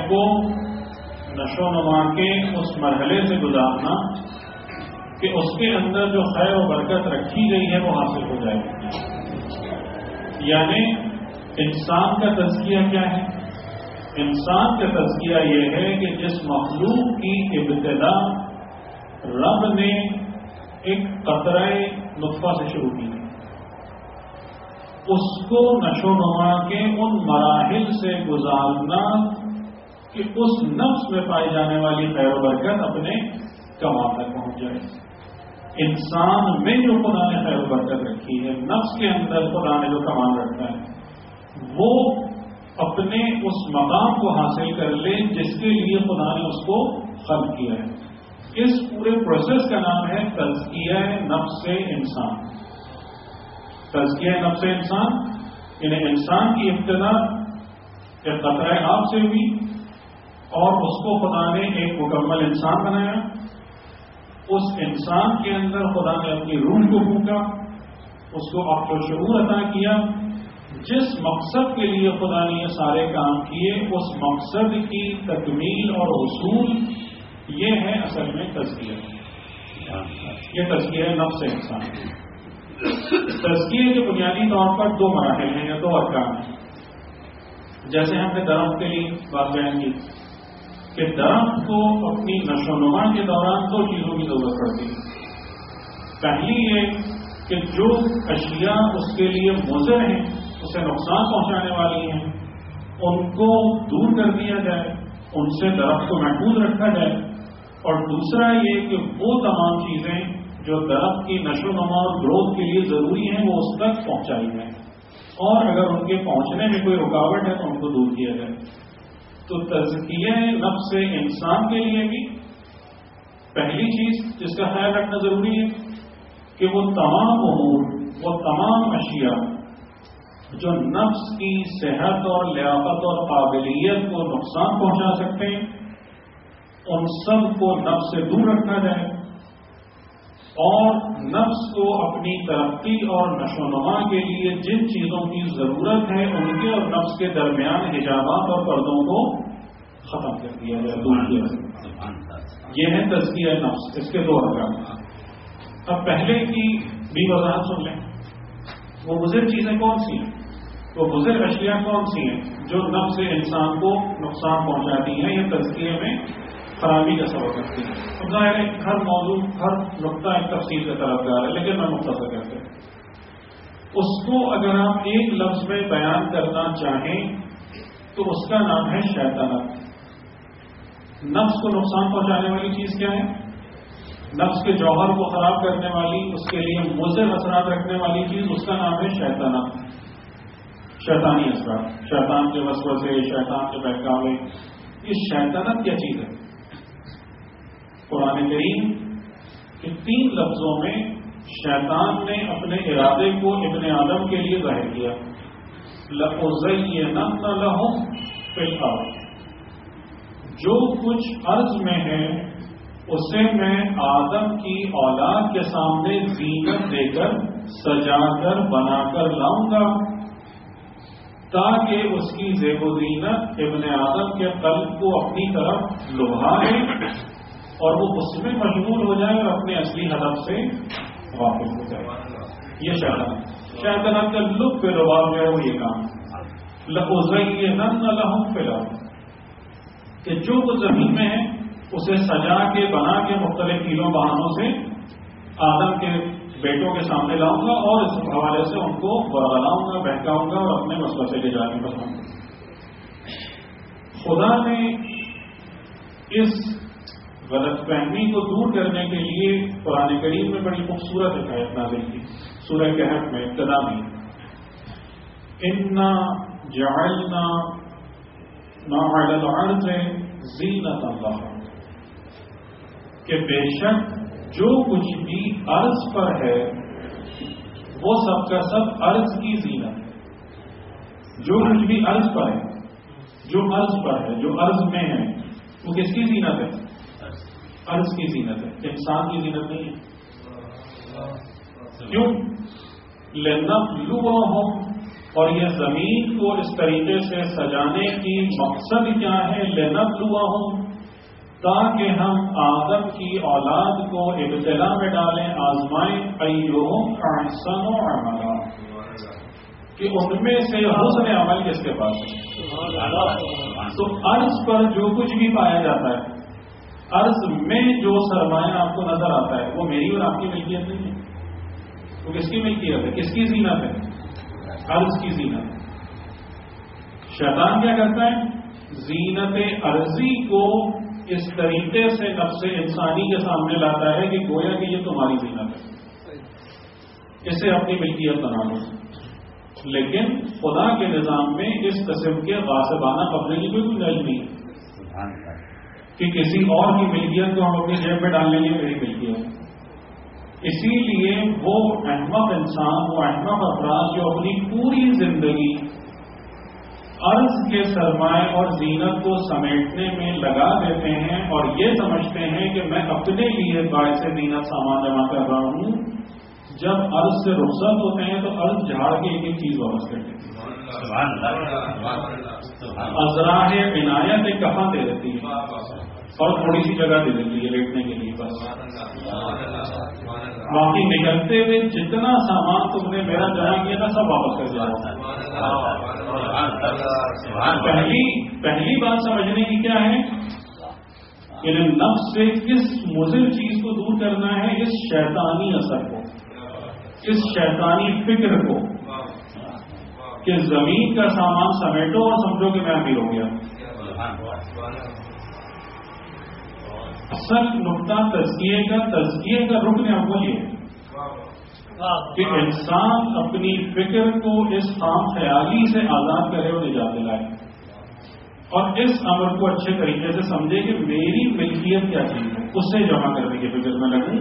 کو نشو نما کے اس مرحلے سے گزارنا کہ اس کے اندر جو خیر و برکت رکھی گئی ہے وہ حاصل ہو جائے. یعنی انسان کا تزکیہ کیا ہے؟ انسان کا تزکیہ یہ ہے کہ جس مخلوق کی ابتدا رب نے ایک قطرہ نطفہ سے شروع کی ہے، اس کو نشو نما کے ان مراحل سے گزارنا کہ اس نفس میں پائی جانے والی خیر و برکت اپنے کمال تک پہنچ جائے. انسان میں جو خدا نے خیر و برکت رکھی ہے، نفس کے اندر خدا نے جو کمال رکھا ہے، وہ اپنے اس مقام کو حاصل کر لے جس کے لیے خدا نے اس کو خلق کیا ہے. اس پورے پروسیس کا نام ہے تزکیہ نفس انسان. تزکیہ نفس انسان یعنی انسان کی ابتدا ایک قطرہ آب سے ہوئی اور اس کو خدا نے ایک مکمل انسان بنایا. اس انسان کے اندر خدا نے اپنی روح کو پھونکا، اس کو عقل و شعور عطا کیا. جس مقصد کے لیے خدا نے یہ سارے کام کیے، اس مقصد کی تکمیل اور حصول یہ ہے اصل میں تزکیہ. یہ تزکیہ نفس انسان. تزکیے کے بنیادی طور پر دو مراحل ہیں یا دو ارکان ہیں. جیسے ہم نے درخت کے لیے بات بیان کی کہ درخت کو اپنی نشو نما کے دوران دو چیزوں کی ضرورت پڑتی ہے. پہلی یہ کہ جو اشیاء اس کے لیے مضر ہیں، اسے نقصان پہنچانے والی ہیں، ان کو دور کر دیا جائے، ان سے درخت کو محفوظ رکھا جائے. اور دوسرا یہ کہ وہ تمام چیزیں جو درخت کی نشو نما اور گروتھ کے لیے ضروری ہیں وہ اس تک پہنچائی جائیں، اور اگر ان کے پہنچنے میں کوئی رکاوٹ ہے تو ان کو دور کیا جائے. تو تزکیہ نفس انسان کے لیے بھی پہلی چیز جس کا خیال رکھنا ضروری ہے کہ وہ تمام امور، وہ تمام اشیاء جو نفس کی صحت اور لیاقت اور قابلیت کو نقصان پہنچا سکتے ہیں، ان سب کو نفس سے دور رکھا جائے اور نفس کو اپنی ترقی اور نشو نما کے لیے جن چیزوں کی ضرورت ہے ان کے اور نفس کے درمیان حجابات اور پردوں کو ختم کر دیا جائے، دور کیا جائے. یہ ہے تزکیہ نفس. اس کے دو ارکان. اب پہلے کی بھی وضاحت سن لیں. وہ مضر چیزیں کون سی ہیں، وہ مضر اشیاء کون سی ہیں جو نفس انسان کو نقصان پہنچاتی ہیں یا تزکیے میں خرابی کا سبب رکھتی ہے. اب ظاہر ہے ہر موضوع ہر نقطہ ایک تفصیل کا طرفدار ہے، لیکن میں مختصر کرتے ہیں اس کو اگر آپ ایک لفظ میں بیان کرنا چاہیں تو اس کا نام ہے شیطنت. نفس کو نقصان پہنچانے والی چیز کیا ہے؟ نفس کے جوہر کو خراب کرنے والی، اس کے لیے مضر اثرات رکھنے والی چیز، اس کا نام ہے شیطنت. شیطانی اثرات، شیطان کے وسوسے، شیطان کے بہکاوے. یہ شیطنت کیا چیز ہے؟ قرآن کریم کے 3 لفظوں میں شیطان نے اپنے ارادے کو ابن آدم کے لیے ظاہر کیا. لَأُزَيِّنَنَّ لَهُمْ فِي الْأَرْضِ، جو کچھ عرض میں ہے اسے میں آدم کی اولاد کے سامنے زینت دے کر سجا کر بنا کر لاؤں گا تاکہ اس کی زیب و زینت ابن آدم کے قلب کو اپنی طرف لبھائے اور وہ اس میں مشغول ہو جائے اور اپنے اصلی ہدف سے واقف ہو جائے. یہ شیطنت کا لطف پہ رباب جو ہے وہ یہ کام لَأُزَيِّنَنَّ لَهُمْ فِي الْأَرْضِ کہ جو وہ زمین میں ہے اسے سجا کے بنا کے مختلف ہیلوں بہانوں سے آدم کے بیٹوں کے سامنے لاؤں گا اور اس حوالے سے ان کو برگلاؤں گا، بہکاؤں گا اور اپنے وسوسے کے جانے بتاؤں گا. خدا نے اس غلط فہمی کو دور کرنے کے لیے قرآن کریم میں بڑی خوبصورت حکایت نازل کی. سورہ کہف میں ابتدا میں اِنَّا جَعَلْنَا مَا عَلَى الْأَرْضِ زِینَةً لَهَا کہ بے شک جو کچھ بھی عرض پر ہے وہ سب کا سب عرض کی زینت ہے. جو کچھ بھی عرض پر ہے، جو عرض پر ہے، جو عرض میں ہے، وہ کس کی زینت ہے؟ عرض کی زینت ہے. انسان کی زینت نہیں ہے. کیوں؟ لِنَبْلُوَهُمْ اور یہ زمین کو اس طریقے سے سجانے کی مقصد کیا ہے؟ لنبلوہم، تاکہ ہم آدم کی اولاد کو ابتلا میں ڈالیں، آزمائیں، ایہم احسن عملا، کہ ان میں سے حسن عمل کس کے پاس ہے۔ تو عرض پر جو کچھ بھی پایا جاتا ہے، عرض میں جو سرمایہ آپ کو نظر آتا ہے، وہ میری اور آپ کی ملکیت نہیں ہے، وہ کس کی ملکیت ہے؟ کس کی زینت ہے؟ عرض کی زینت۔ شیطان کیا کرتا ہے؟ زینت عرضی کو اس طریقے سے نفس انسانی کے سامنے لاتا ہے کہ گویا کہ یہ تمہاری زینت ہے، اسے اپنی ملکیت بنا لو۔ لیکن خدا کے نظام میں اس قسم کے غاصبانہ قبضے کی کوئی گنجائش نہیں ہے کہ کسی اور کی ملکیت کو ہم اپنی جیب میں ڈالنے کے لیے میری ملکیت ہے۔ اسی لیے وہ احمق انسان، وہ احمق افراد جو اپنی پوری زندگی عرض کے سرمایہ اور زینت کو سمیٹنے میں لگا دیتے ہیں اور یہ سمجھتے ہیں کہ میں اپنے لیے باعث زینت سامان جمع کر رہا ہوں، جب عرض سے رخصت ہوتے ہیں تو عرض جھاڑ کے ایک ایک چیز واپس کر دیتی ہے، ازراہ عنایت ایک کفن دے دیتی ہے اور تھوڑی سی جگہ دے دیتی ہے لیٹنے کے لیے، بس باقی نکلتے ہوئے جتنا سامان تم نے میرا جمع کیا تھا سب واپس کر دیا۔ پہلی بات سمجھنے کی کیا ہے کہ نفس سے کس مضر چیز کو دور کرنا ہے؟ اس شیطانی اثر کو، اس شیطانی فکر کو کہ زمین کا سامان سمیٹو اور سمجھو کہ میں امیر ہو گیا۔ اصل نقطہ تزکیے کا رکن اول یہ کہ انسان اپنی فکر کو اس خام خیالی سے آزاد کرے اور نجات دلائے، اور اس امر کو اچھے طریقے سے سمجھے کہ میری ملکیت کیا چیز ہے، اس سے جمع کرنے کی فکر میں لگوں،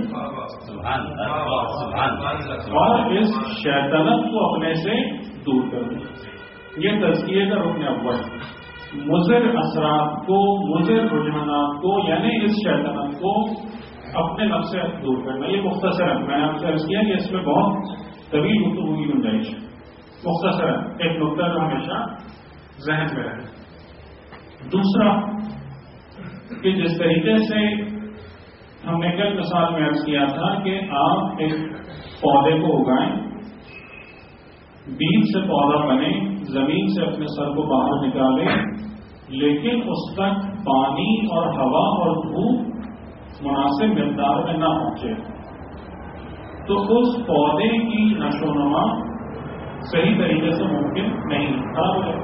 اور اس شیطنت کو اپنے سے دور کر دوں۔ یہ تزکیے کا رکن اول، مضر اثرات کو، مضر رجحانات کو، یعنی اس شیطنت کو اپنے نفس سے دور کرنا۔ یہ مختصر ہے، میں نے آپ سے عرض کیا کہ اس میں بہت طویل گفتگو کی گنجائش ہے، مختصر ہے ایک نقطہ جو ہمیشہ ذہن میں رہے۔ دوسرا کہ جس طریقے سے ہم نے کل مثال میں عرض کیا تھا کہ آپ ایک پودے کو اگائیں، بیج سے پودا بنے، زمین سے اپنے سر کو باہر نکالیں، لیکن اس تک پانی اور ہوا اور دھوپ مناسب مقدار میں نہ پہنچے تو اس پودے کی نشو و نما صحیح طریقے سے ممکن نہیں، خراب ہو جائے۔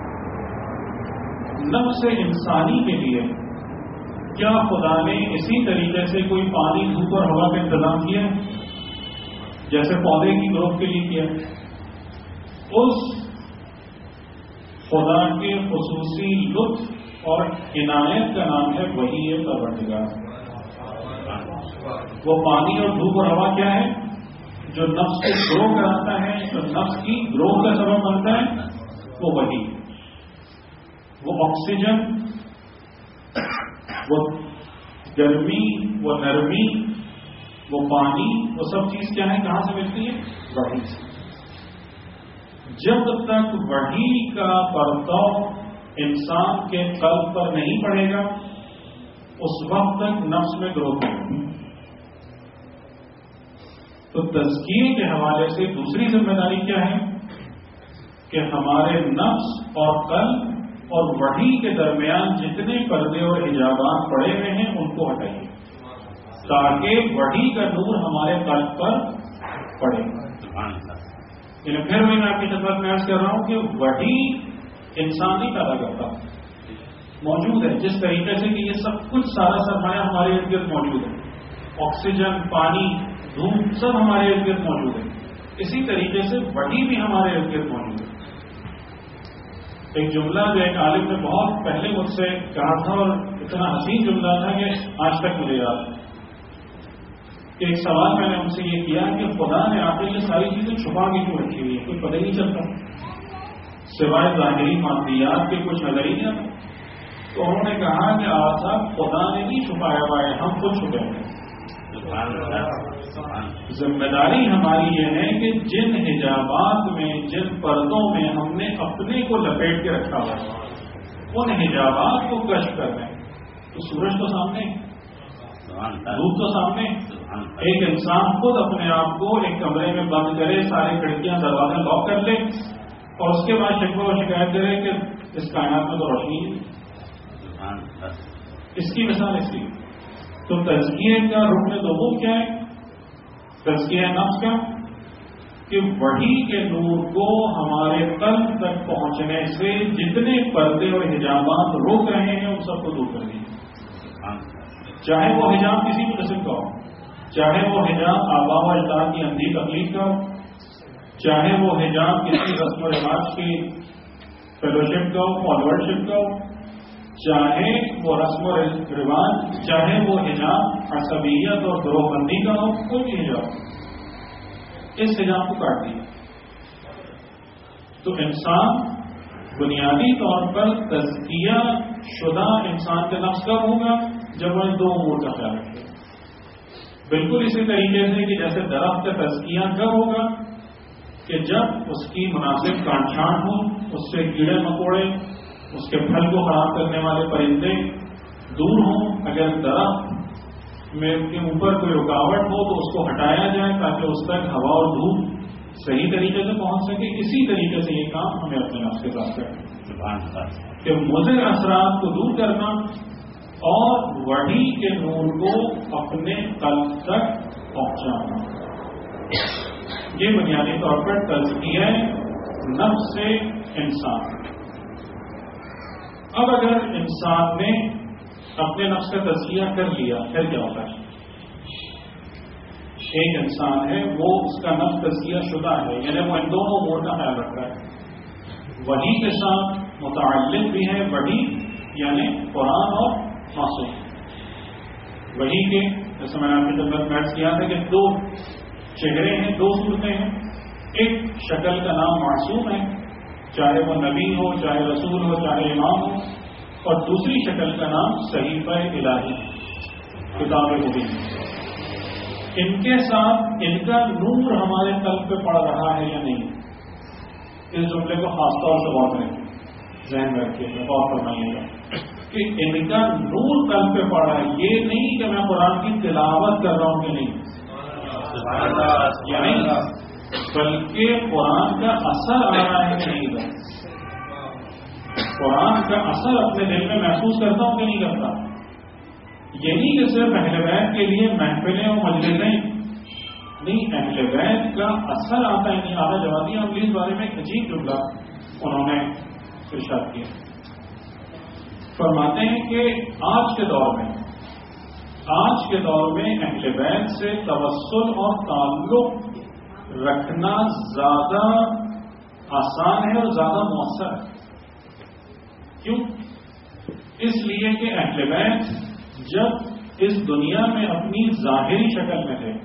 نفس انسانی کے لیے کیا خدا نے اسی طریقے سے کوئی پانی، دھوپ اور ہوا کا انتظام کیا جیسے پودے کی گروتھ کے لیے کیا؟ اس خدا کے خصوصی لطف اور عنایت کا نام ہے وہی ہے پروردگار۔ وہ پانی اور دھوپ اور ہوا کیا ہے؟ جو نفس کو گرو کراتا ہے، جو نفس کی گروتھ کا سبب بنتا ہے، وہ وہی، وہ آکسیجن، وہ گرمی، وہ نرمی، وہ پانی، وہ سب چیز کیا ہے؟ کہاں سے ملتی ہے؟ وحی سے۔ جب تک وحی کا پرتاؤ انسان کے قلب پر نہیں پڑے گا اس وقت تک نفس میں گروتھ نہیں۔ تو تزکیے کے حوالے سے دوسری ذمہ داری کیا ہے کہ ہمارے نفس اور قلب اور وحی کے درمیان جتنے پردے اور حجابات پڑے ہوئے ہیں ان کو ہٹائیے تاکہ وحی کا نور ہمارے قلب پر پڑے۔ پھر میں آپ کی خدمت میں عرض کر رہا ہوں کہ وحی انسان نہیں پیدا کرتا، موجود ہے جس طریقے سے کہ یہ سب کچھ سارا سرمایہ ہمارے ارد گرد موجود ہے، آکسیجن، پانی، دھوپ سب ہمارے ارد گرد موجود ہے، اسی طریقے سے وحی بھی ہمارے ارد گرد موجود ہے۔ ایک جملہ جو ایک عالم نے بہت پہلے مجھ سے کہا تھا اور اتنا حسین جملہ تھا کہ آج تک مجھے یاد ہے۔ ایک سوال میں نے ان سے یہ کیا کہ خدا نے آپ نے یہ ساری چیزیں چھپا کے کیوں رکھی ہوئی ہے، کوئی پتہ ہی نہیں چلتا سوائے ظاہری مادیات کے کچھ نظر ہی نہیں آتا۔ تو انہوں نے کہا کہ صاحب خدا نے نہیں چھپایا ہوا ہے، ہم خود چھپے ہیں۔ ذمہ داری ہماری یہ ہے کہ جن حجابات میں، جن پردوں میں ہم نے اپنے کو لپیٹ کے رکھا ہوا ہے ان حجابات کو کشف کر دیں. تو سورج تو سامنے، دھوپ تو سامنے. ایک انسان خود اپنے آپ کو ایک کمرے میں بند کرے، ساری کھڑکیاں دروازے لاک کر لے اور اس کے بعد شکوہ و شکایت کرے کہ اس کائنات میں تو روشنی ہے. اس کی مثال اس کی. تو تزکیے کا رکن دوم کیا ہے؟ تزکیہ نفس کا کہ وحی کے نور کو ہمارے قلب تک پہنچنے سے جتنے پردے اور حجابات روک رہے ہیں ان سب کو دور کر دیجیے. چاہے وہ حجاب کسی بھی قسم کا ہو، چاہے وہ حجاب آبا و اجداد کی اندھی تکلیف کا ہو، چاہے وہ حجاب کسی رسم و رواج کی فیلوشپ کا ہو، فالوورشپ کا ہو، چاہے وہ رسم و رواج، چاہے وہ حجاب عصبیت اور گروہ بندی کا ہو، کوئی بھی حجاب، اس حجاب کو کاٹ دیا. تو انسان بنیادی طور پر تزکیہ شدہ انسان کے نفس کب ہوگا؟ جب وہ ان دو امور کا خیال رکھے. بالکل اسی طریقے سے کہ جیسے درخت کا تزکیہ کب ہوگا؟ کہ جب اس کی مناسب کاٹ چھانٹ ہو، اس سے کیڑے مکوڑے، اس کے پھل کو خراب کرنے والے پرندے دور ہوں. اگر درخت میں کے اوپر کوئی رکاوٹ ہو تو اس کو ہٹایا جائے تاکہ اس تک ہوا اور دھوپ صحیح طریقے سے پہنچ سکے. اسی طریقے سے یہ کام ہمیں اپنے نفس کے ساتھ کرنا کہ مضر اثرات کو دور کرنا اور وحی کے نور کو اپنے قلب تک پہنچانا. یہ بنیادی طور پر تزکیہ نفس سے انسان. اب اگر انسان نے اپنے نفس کا تزکیہ کر لیا پھر کیا ہوتا ہے؟ ایک انسان ہے وہ اس کا نفس تزکیہ شدہ ہے، یعنی وہ ان دونوں امور کا خیال رکھتا ہے. وحی کے ساتھ متعلق بھی ہے وحی یعنی قرآن اور معصوم. وحی کے جیسے میں نے آپ کی خدمت میں عرض کیا تھا کہ دو چہرے ہیں، دو صورتیں ہیں. ایک شکل کا نام معصوم ہے، چاہے وہ نبی ہو، چاہے رسول ہو، چاہے امام ہو، اور دوسری شکل کا نام صحیفہ الہی، کتاب مبین. ان کے ساتھ ان کا نور ہمارے قلب پہ پڑ رہا ہے یا نہیں؟ اس جملے کو خاص طور سے غور کریں، ذہن میں رکھیے گا، غور فرمائیے گا کہ ان کا نور قلب پہ پڑ رہا ہے. یہ نہیں کہ میں قرآن کی تلاوت کر رہا ہوں کہ نہیں، یعنی بلکہ قرآن کا اثر آ رہا ہے کہ نہیں. قرآن کا اثر اپنے دل میں محسوس کرتا ہوں کہ نہیں کرتا. یہی کہ صرف اہل بیت کے لیے محفلیں اور مجلسیں نہیں، اہل بیت کا اثر آتا ہے نہیں. آدھا جوادی عملی اس بارے میں ایک عجیب جملہ انہوں نے ارشاد کیا. فرماتے ہیں کہ آج کے دور میں اہل بیت سے توسل اور تعلق رکھنا زیادہ آسان ہے اور زیادہ مؤثر ہے. کیوں؟ اس لیے کہ اہل بیت جب اس دنیا میں اپنی ظاہری شکل میں تھے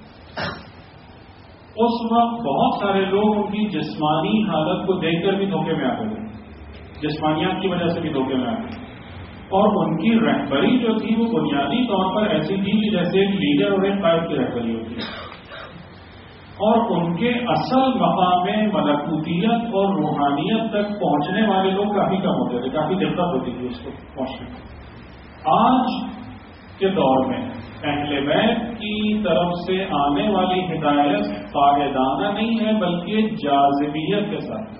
اس وقت بہت سارے لوگ ان کی جسمانی حالت کو دیکھ کر بھی دھوکے میں آتے تھے، جسمانیات کی وجہ سے بھی دھوکے میں آتے تھے. اور ان کی رہبری جو تھی وہ بنیادی طور پر ایسی تھی کہ جیسے ایک لیڈر اور ایک قائد کی رہبری ہوتی ہے. اور ان کے اصل مقام ملکوتیت اور روحانیت تک پہنچنے والے لوگ کافی کم ہوتے تھے، کافی دقت ہوتی تھی اس کو پہنچنے میں. آج کے دور میں اہل بیت کی طرف سے آنے والی ہدایت قاعدانہ نہیں ہے بلکہ جاذبیت کے ساتھ.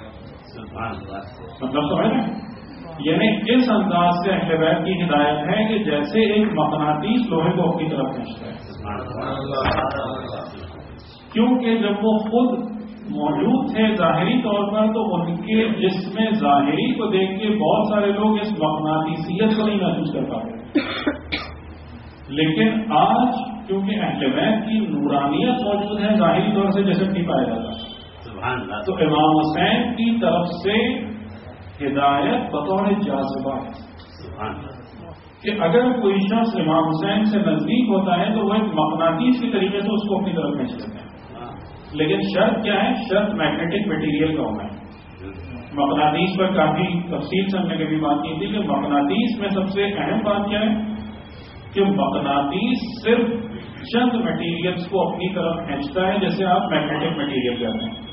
مطلب تو ہے نا، یعنی اس انداز سے اہل بیت کی ہدایت ہے کہ جیسے ایک مقناطیس لوہے کو اپنی طرف کھینچتا ہے. کیونکہ جب وہ خود موجود تھے ظاہری طور پر تو ان کے جسم ظاہری کو دیکھ کے بہت سارے لوگ اس مقناطیسیت کو نہیں محسوس کر پاتے. لیکن آج کیونکہ اہل بیت کی نورانیت موجود ہے ظاہری طور سے جسم نہیں پایا جاتا، تو امام حسین کی طرف سے ہدایت بطور جاذبہ ہے کہ اگر کوئی شخص امام حسین سے نزدیک ہوتا ہے تو وہ ایک مقناطیس کے طریقے سے اس کو اپنی طرف کھینچ لیتے ہیں. لیکن شرط کیا ہے؟ شرط میگنیٹک مٹیریل کا ہونا ہے. مقناطیس پر کافی تفصیل سے ہم نے کبھی بات کی تھی کہ مقناطیس میں سب سے اہم بات کیا ہے کہ مقناطیس صرف چند مٹیریلس کو اپنی طرف کھینچتا ہے، جیسے آپ میگنیٹک مٹیریل کہتے ہیں.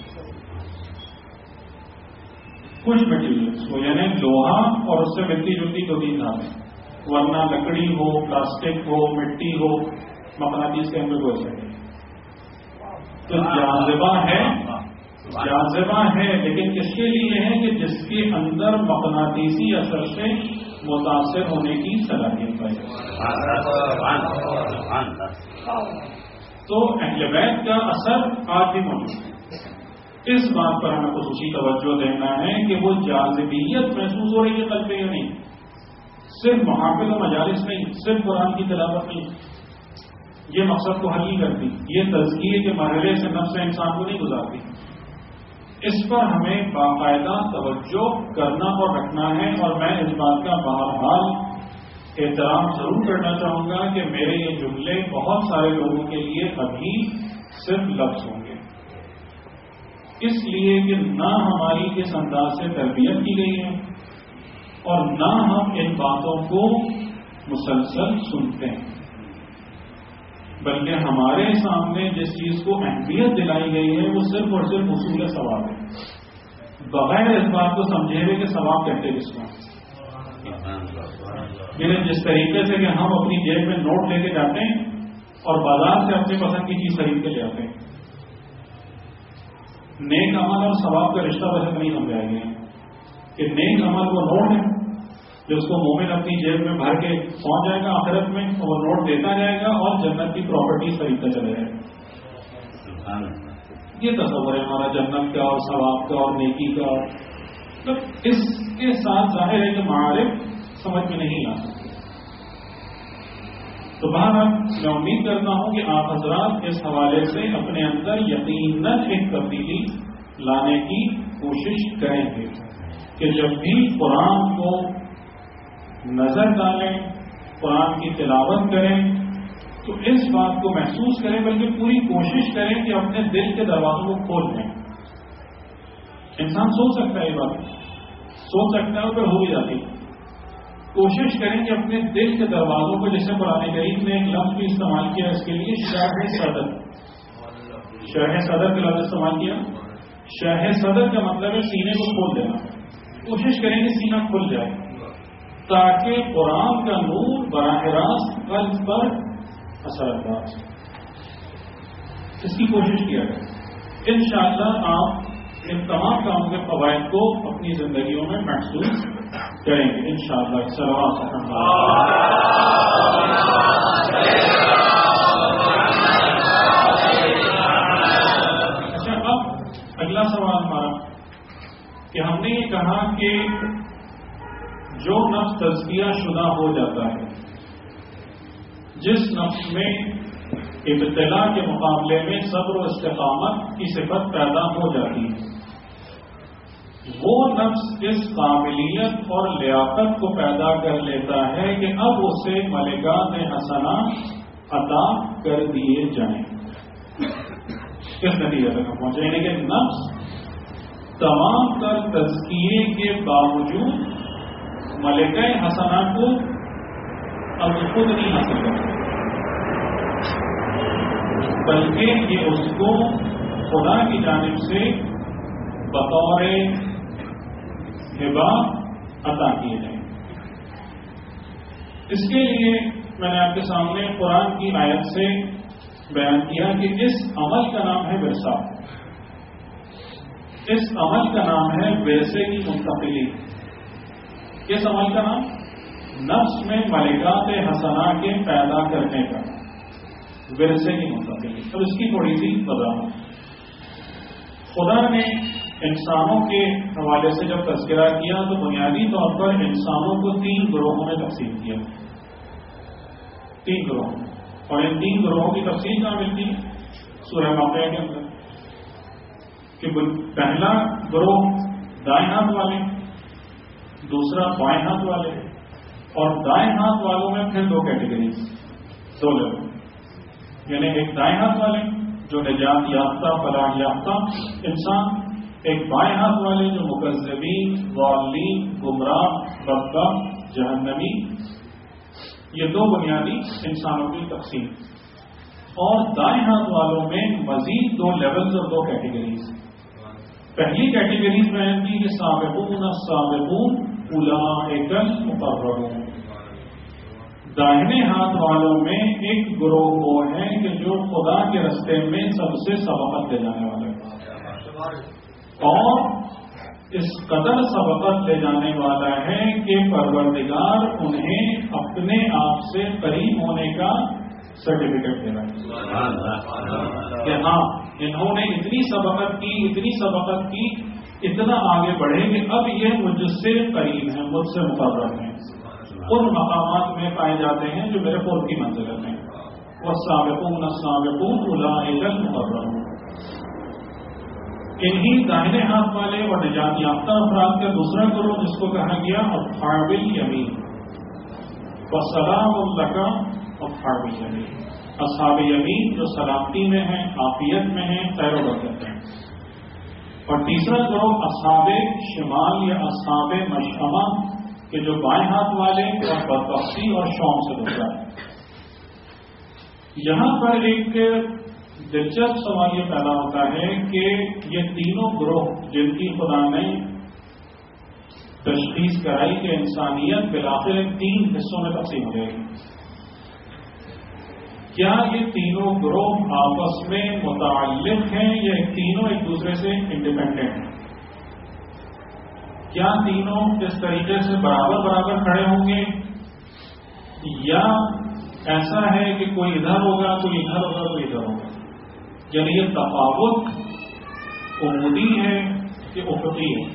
کچھ مٹیریلس کو یعنی لوہا اور اس سے ملتی جلتی 2-3 دھاتیں، ورنہ لکڑی ہو، پلاسٹک ہو، مٹی ہو، مقناطیس کے اندر کوئی ایسا نہیں. تو جاذبہ ہے لیکن کس کے لیے ہے کہ جس کے اندر مقناطیسی اثر سے متاثر ہونے کی صلاحیت پائی. تو اہل بیت کا اثر آج بھی موجود ہے. اس بات پر ہمیں خصوصی توجہ دینا ہے کہ وہ جاذبیت محسوس ہو رہی ہے قلب یا نہیں. صرف محافل و مجالس نہیں، صرف قرآن کی تلاوت نہیں، یہ مقصد کو حل نہیں کرتی. یہ تزکیے کے مرحلے سے نفس انسان کو نہیں گزارتی. اس پر ہمیں باقاعدہ توجہ کرنا اور رکھنا ہے. اور میں اس بات کا بہرحال احترام ضرور کرنا چاہوں گا کہ میرے یہ جملے بہت سارے لوگوں کے لیے ابھی صرف لفظ ہوں گے، اس لیے کہ نہ ہماری اس انداز سے تربیت کی گئی ہے اور نہ ہم ان باتوں کو مسلسل سنتے ہیں، بلکہ ہمارے سامنے جس چیز کو اہمیت دلائی گئی ہے وہ صرف اور صرف اصول ثواب ہے، بغیر اس بات کو سمجھے ہوئے کہ ثواب کہتے کس کو. یعنی جس طریقے سے کہ ہم اپنی جیب میں نوٹ لے کے جاتے ہیں اور بازار سے اپنی پسند کی چیز خرید کے لے آتے ہیں، نیک عمل اور ثواب کا رشتہ ویسے نہیں سمجھایا گیا کہ نیک عمل وہ نوٹ ہے جس کو مومن اپنی جیب میں بھر کے پہنچ جائے گا آخرت میں، اور وہ نوٹ دیتا جائے گا اور جنت کی پراپرٹی خریدتا چلے جائے گا. یہ تصور ہے ہمارا جنت کا اور ثواب کا اور نیکی کا. تو اس کے ساتھ ظاہر ہے کہ معارف سمجھ میں نہیں آ سکتے. تو بہرحال میں امید کرتا ہوں کہ آپ حضرات اس حوالے سے اپنے اندر یقیناً ایک تبدیلی لانے کی کوشش کریں گے کہ جب بھی قرآن کو نظر ڈالیں، قرآن کی تلاوت کریں تو اس بات کو محسوس کریں، بلکہ پوری کوشش کریں کہ اپنے دل کے دروازوں کو کھول دیں. انسان سوچ سکتا ہے، یہ بات سوچ سکتا ہے پھر ہو بھی جاتی. کوشش کریں کہ اپنے دل کے دروازوں کو، جیسے قرآن کریم نے ایک لفظ بھی استعمال کیا اس کے لیے، شرح صدر. شرح صدر کا لفظ استعمال کیا. شرح صدر کا مطلب ہے سینے کو کھول دینا. کوشش کریں کہ سینہ کھل جائے تاکہ قرآن کا نور براہ راست قلب پر اثر انداز. اس کی کوشش کیا جائے. انشاءاللہ آپ ان تمام کاموں کے فوائد کو اپنی زندگیوں میں محسوس کریں گے انشاءاللہ. اچھا، اب اگلا سوال ہمارا کہ ہم نے یہ کہا کہ جو نفس تزکیہ شدہ ہو جاتا ہے، جس نفس میں ابتلا کے مقابلے میں صبر و استقامت کی صفت پیدا ہو جاتی ہے، وہ نفس اس قابلیت اور لیاقت کو پیدا کر لیتا ہے کہ اب اسے ملکات حسنہ عطا کر دیے جائیں. کس نتیجے تک ہم پہنچے؟ یعنی کہ نفس تمام تر تزکیے کے باوجود ملکہ حسنہ کو اب خود نہیں حاصل کرتا، بلکہ یہ اس کو خدا کی جانب سے بطور ہبہ عطا کیے جائیں. اس کے لیے میں نے آپ کے سامنے قرآن کی آیت سے بیان کیا کہ اس عمل کا نام ہے ورثہ. اس عمل کا نام ہے ورثے کی منتقلی. کس عمل کا نام؟ نفس میں ملکات حسنہ کے پیدا کرنے کا ورثے کی منتقلی. اب اس کی تھوڑی سی وضاحت. خدا نے انسانوں کے حوالے سے جب تذکرہ کیا تو بنیادی طور پر انسانوں کو 3 گروہوں میں تقسیم کیا. 3 گروہ. اور ان 3 گروہوں کی تفصیل کہاں ملتی ہے؟ سورہ واقعہ کے اندر کہ پہلا گروہ دائیں ہاتھ والے، دوسرا بائیں ہاتھ والے، اور دائیں ہاتھ والوں میں پھر 2 کیٹیگریز، 2 لیول. یعنی ایک دائیں ہاتھ والے جو نجات یافتہ فلاح یافتہ انسان، ایک بائیں ہاتھ والے جو مکذبین، ضالین، گمراہ، بدبخت، جہنمی. یہ 2 بنیادی انسانوں کی تقسیم. اور دائیں ہاتھ والوں میں مزید 2 لیولز اور 2 کیٹیگریز. پہلی کیٹیگریز میں آتی کہ سابقون السابقون اولئک المقربون. داہنے ہاتھ والوں میں ایک گروہ وہ ہے کہ جو خدا کے راستے میں سب سے سبقت لے جانے والے ہیں، اور اس قدر سبقت لے جانے والا ہے کہ پروردگار انہیں اپنے آپ سے قریب ہونے کا سرٹیفکیٹ دے رہا ہے کہ ہاں انہوں نے اتنی سبقت کی اتنا آگے بڑھے کہ اب یہ مجھ سے قریب ہیں، مجھ سے مقرب ہیں، ان مقامات میں پائے جاتے ہیں جو میرے قرب کی منزلت ہیں. والسابقون السابقون اولئک المقربون. انہی داہنے ہاتھ والے اور نجات یافتہ افراد کا دوسرا گروہ جس کو کہا گیا اصحاب الیمین. وسلام لک اصحاب الیمین. اصحاب یمین جو سلامتی میں ہیں، عافیت میں ہیں، خیر و برکت میں. اور تیسرا گروہ اصحاب شمال یا اصحاب مشأمہ کہ جو بائیں ہاتھ والے اور بدبختی اور شوم سے دوچار ہے. یہاں پر ایک دلچسپ سوال یہ پیدا ہوتا ہے کہ یہ تینوں گروہ جن کی خدا نے تشخیص کرائی کہ انسانیت بالآخر 3 حصوں میں تقسیم ہو جائے گی، کیا یہ تینوں گروہ آپس میں متعلق ہیں یا تینوں ایک دوسرے سے انڈیپینڈنٹ ہیں؟ کیا تینوں اس طریقے سے برابر کھڑے ہوں گے، یا ایسا ہے کہ کوئی ادھر ہوگا، کوئی ادھر ہوگا، کوئی ادھر ہوگا؟ یعنی یہ تفاوت عمودی ہے کہ افقی ہے؟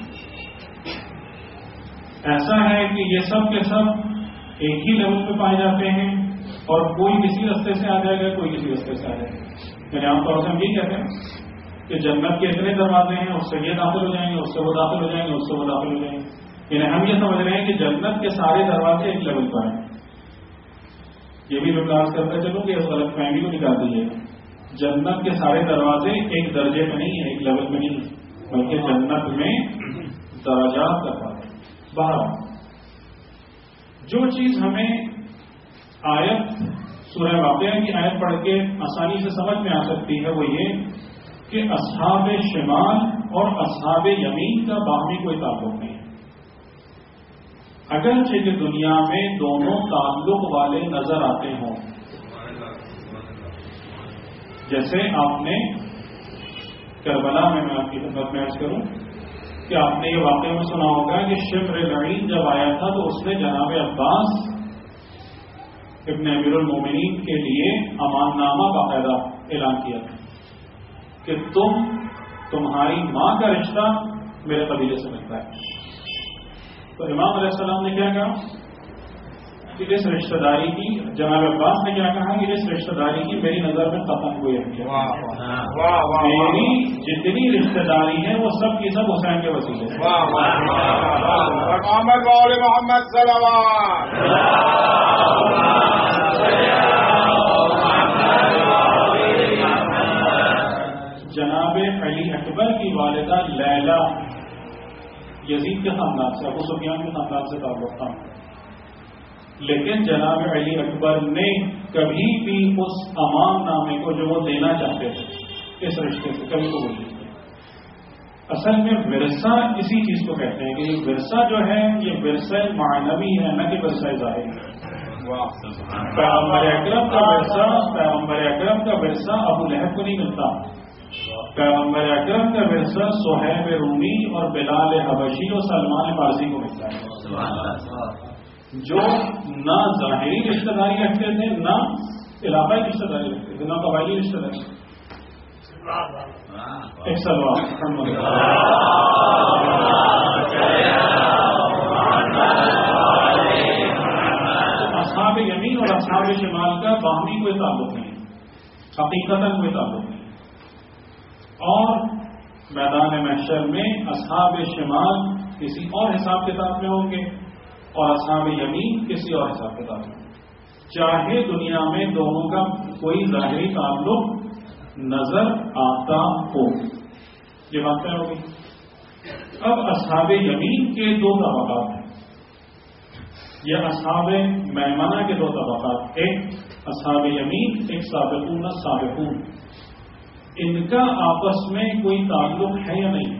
ایسا ہے کہ یہ سب کے سب ایک ہی لیول پہ پائے جاتے ہیں اور کوئی کسی راستے سے آ جائے گا، کوئی کسی راستے سے آ جائے گا؟ یعنی عام طور سے ہم یہ کہتے ہیں کہ جنت کے اتنے دروازے ہیں، اس سے یہ داخل ہو جائیں گے، اس سے وہ داخل ہو جائیں گے، اس سے وہ داخل ہو جائیں گے. یعنی ہم یہ سمجھ رہے ہیں کہ جنت کے سارے دروازے ایک لیول پر ہیں. یہ بھی وکاس کرتا چلوں کہ اس غلط فہمی کو نکال دیجیے. جنت کے سارے دروازے ایک درجے میں نہیں ہیں، ایک لیول میں نہیں ہیں، بلکہ جنت میں درجات کا فرق ہے. بہرحال جو چیز ہمیں آیت سورہ واقعہ کی آیت پڑھ کے آسانی سے سمجھ میں آ سکتی ہے وہ یہ کہ اصحاب شمال اور اصحاب یمین کا باہمی کوئی تعلق نہیں ہے. اگرچہ کہ دنیا میں دونوں تعلق والے نظر آتے ہوں، جیسے آپ نے کربلا میں آپ کی خدمت میں عرض کروں کہ آپ نے یہ واقعہ میں سنا ہوگا کہ شمر لعین جب آیا تھا تو اس نے جناب عباس ابن امیر المومنین کے لیے امان نامہ باقاعدہ اعلان کیا تھا کہ تمہاری ماں کا رشتہ میرے قبیلے سے ملتا ہے. تو امام علیہ السلام نے کیا کہا کہ اس رشتہ داری کی، جناب عباس نے کیا کہا کہ اس رشتہ داری کی میری نظر میں ختم ہوئی ہے. میری جتنی رشتہ داری ہے وہ سب کی سب حسین کے وسیلے سے. جناب علی اکبر کی والدہ لیلا یزید کے خاندان سے، ابو سفیان کے خاندان سے تعلق تھا، لیکن جناب علی اکبر نے کبھی بھی اس امان نامے کو جو وہ دینا چاہتے تھے اس رشتے سے کبھی قبول نہیں کیا. اصل میں ورثہ اسی چیز کو کہتے ہیں کہ یہ ورثہ جو ہے یہ ورثہ معنوی ہے، نہ کہ ورثہ ظاہری ہے. پیغمبر اکرم کا ورثہ ابو لہب کو نہیں ملتا. پیغمبر اکرم کا ورثہ صہیب رومی اور بلال حبشی اور سلمان فارسی کو ملتا ہے، جو نہ ظاہری رشتہ داری رکھتے تھے، نہ علاقائی رشتہ داری رکھتے تھے، نہ قبائلی رشتہ داری. ایک سلوات اصحاب یمین اور اصحاب شمال کا باہمی کوئی تعلق نہیں، حقیقتاً کوئی تعلق نہیں. اور میدان محشر میں اصحاب شمال کسی اور حساب کتاب میں ہوں گے اور اصحاب یمین کسی اور حساب کتاب میں. چاہے دنیا میں دونوں کا کوئی ظاہری تعلق نظر آتا ہو، یہ بات طے ہوگی. اب اصحاب یمین کے 2 طبقات ہیں، یہ اصحاب میمنہ کے 2 طبقات. ایک اصحاب یمین ایک سابقون السابقون، ان کا آپس میں کوئی تعلق ہے یا نہیں،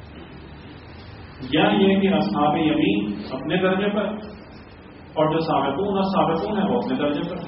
یا یہ کہ اصحاب یمین اپنے درجے پر اور جو سابقون السابقون ہیں وہ اپنے درجے پر.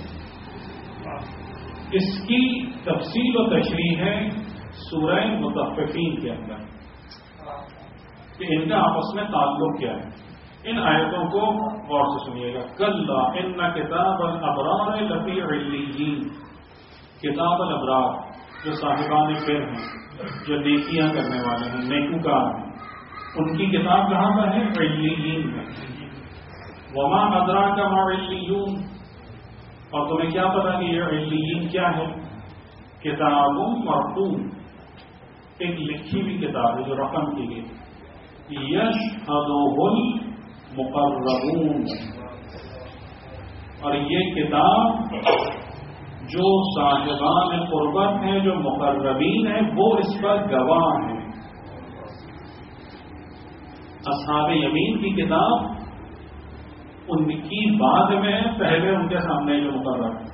اس کی تفصیل و تشریح ہے سورہ مطففین کے اندر کہ ان کا آپس میں تعلق کیا ہے. ان آیتوں کو غور سے سنیے گا. کلا ان کتاب الابرار لفی علیین، کتاب الابرار جو صاحبان بر ہیں، جو نیکیاں کرنے والے ہیں، نیکوکار ہیں، ان کی کتاب کہاں پر ہے؟ علیین میں. وما ادراک ما علیون، اور تمہیں کیا پتا کہ یہ علیین کیا ہے؟ کتاب مرقوم، ایک لکھی ہوئی کتاب ہے جو رقم کی گئی. یشہدہ المقربون، اور یہ کتاب جو صاحبان قربت ہیں، جو مقربین ہیں، وہ اس پر گواہ ہیں. اصحاب یمین کی کتاب ان کی بعد میں، پہلے ان کے سامنے جو مقرر ہے.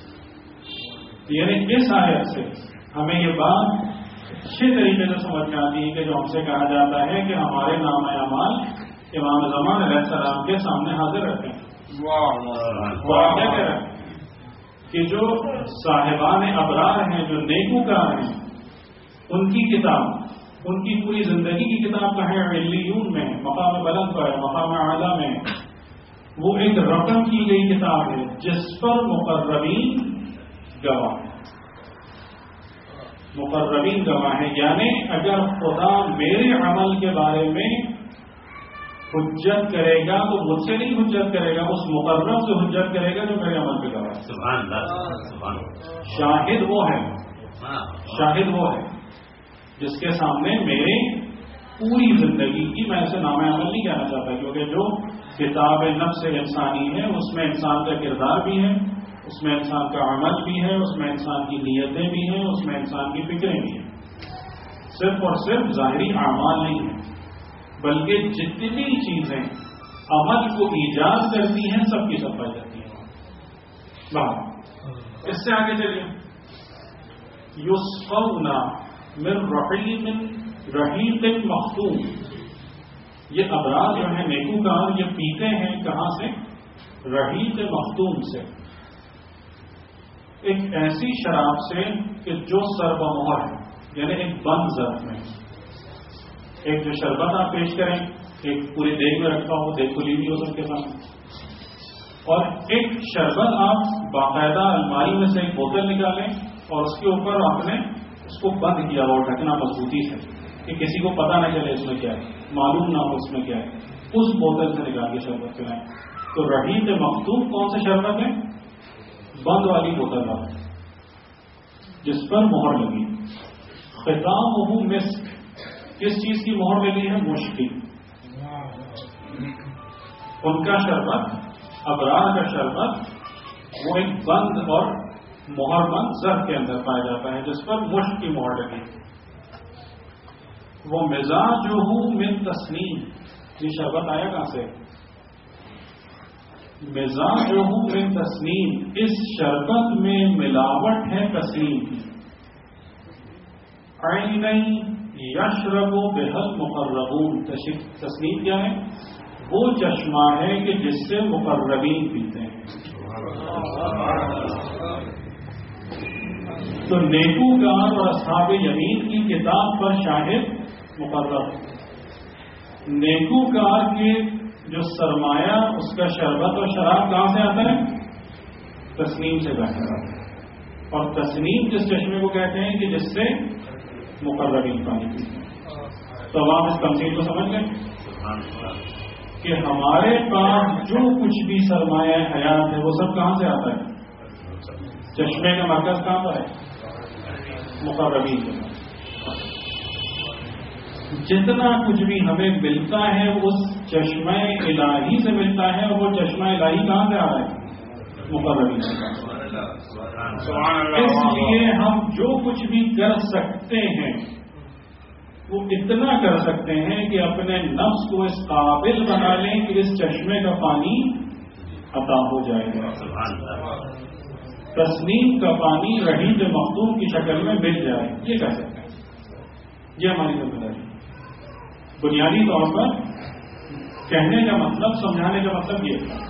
یعنی اس آیت سے ہمیں یہ بات اچھے طریقے سے سمجھ میں آتی ہے کہ جو ہم سے کہا جاتا ہے کہ ہمارے نام اعمال امام زمان علیہ السلام کے سامنے حاضر رکھیں. وہ کیا کہہ رہے ہیں کہ جو صاحبان ابرار ہیں، جو نیکوکار ہیں، ان کی کتاب، ان کی پوری زندگی کی کتاب کہاں ہے؟ علیون میں، مقام بلند پر، مقام اعلیٰ میں. وہ ایک رقم کی گئی کتاب ہے جس پر مقربین گواہ، مقربین گواہ ہیں. یعنی اگر خدا میرے عمل کے بارے میں حجت کرے گا تو مجھ سے نہیں حجت کرے گا، اس مقرب سے حجت کرے گا جو میرے عمل پہ گواہ ہے. سبحان اللہ. شاہد وہ ہے، شاہد وہ ہے جس کے سامنے میرے پوری زندگی کی، میں اسے نام عمل نہیں کہنا چاہتا کیونکہ جو کتاب نفس انسانی ہے اس میں انسان کا کردار بھی ہے، اس میں انسان کا عمل بھی ہے، اس میں انسان کی نیتیں بھی ہیں، اس میں انسان کی فکریں بھی ہیں. صرف اور صرف ظاہری اعمال نہیں ہیں، بلکہ جتنی چیزیں عمل کو ایجاد کرتی ہیں سب کی سب پائی جاتی ہیں. بات اس سے آگے چلیے. یسقون من رحیق مختوم، یہ ابرار جو ہیں نیکوکار، یہ پیتے ہیں کہاں سے؟ رحیق مختوم سے، ایک ایسی شراب سے کہ جو سربمہر ہے، یعنی ایک بند ظرف میں. ایک جو شربت آپ پیش کریں، ایک پوری دیگ میں رکھا ہو، دیگ کھلی بھی ہو سب کے سامنے، اور ایک شربت آپ باقاعدہ الماری میں سے ایک بوتل نکالیں اور اس کے اوپر آپ نے اس کو بند کیا ہو ڈھکنا مضبوطی سے کہ کسی کو پتہ نہ چلے اس میں کیا ہے، معلوم نہ ہو اس میں کیا ہے. اس بوتل سے نکال کے شربت پلائیں. تو رحیق مختوم کون سے شربت ہے؟ بند والی بوتل ہے جس پر مہر لگی. ختامہ مسک، کس چیز کی مہر لگی ہے؟ مشک کی. ان کا شربت، ابرار کا شربت، وہ ایک بند اور مہر بند ظرف کے اندر پایا جاتا ہے جس پر مشک کی مہر لگی. وہ مزاجہ من تسنیم، یہ شربت آیا کہاں سے؟ مزاجہ من تسنیم، اس شربت میں ملاوٹ ہے تسنیم کی. عین یشرب بها المقربون، تسنیم کیا ہے؟ وہ چشمہ ہے کہ جس سے مقربین پیتے ہیں. تو نیکوکار اور اصحاب یمین کی کتاب پر شاہد مقرب. نیکوکار کے جو سرمایہ، اس کا شربت اور شراب کہاں سے آتا ہے؟ تسنیم سے بہتا ہے. اور تسنیم جس چشمے کو کہتے ہیں کہ جس سے مقربین پانی پیتے ہیں. تو آپ اس تمثیل کو سمجھ گئے کہ ہمارے پاس جو کچھ بھی سرمایہ حیات ہے وہ سب کہاں سے آتا ہے؟ چشمے کا مرکز کہاں پر ہے؟ مقربین کے پاس. جتنا کچھ بھی ہمیں ملتا ہے اس چشمہ الہی سے ملتا ہے، اور وہ چشمہ الہی کہاں سے آ رہا ہے؟ مقربین کے پاس. اس لیے ہم جو کچھ بھی کر سکتے ہیں وہ اتنا کر سکتے ہیں کہ اپنے نفس کو اس قابل بنا لیں کہ اس چشمے کا پانی عطا ہو جائے گا. تسنیم کا پانی رحیق مختوم کی شکل میں مل جائے، یہ کہہ سکتے ہیں، یہ ہماری ذمہ داری ہے۔ بنیادی طور پر کہنے کا مطلب، سمجھانے کا مطلب یہ تھا۔